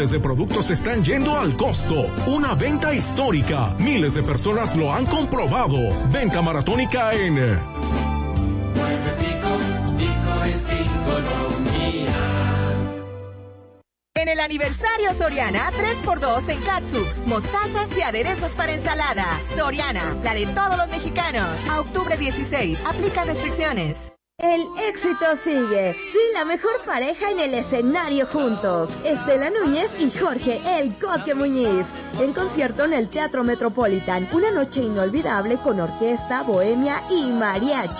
de productos están yendo al costo. Una venta histórica. Miles de personas lo han comprobado. Venta maratónica en... Mueve Pico, Pico es economía. En el aniversario Soriana, 3x2 en catsup, mostazas y aderezos para ensalada. Soriana, la de todos los mexicanos. A octubre 16, aplica restricciones. El éxito sigue. Sí, la mejor pareja en el escenario juntos. Estela Núñez y Jorge El Coque Muñiz. En concierto en el Teatro Metropolitan. Una noche inolvidable con orquesta, bohemia y mariachi.